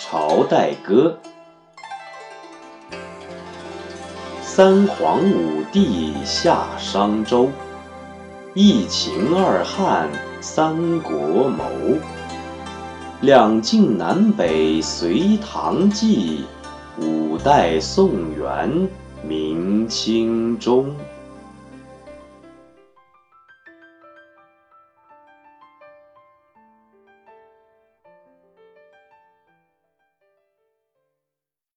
朝代歌。三皇五帝下商周，一秦二汉三国谋。两晋南北隋唐纪，五代宋元明清中。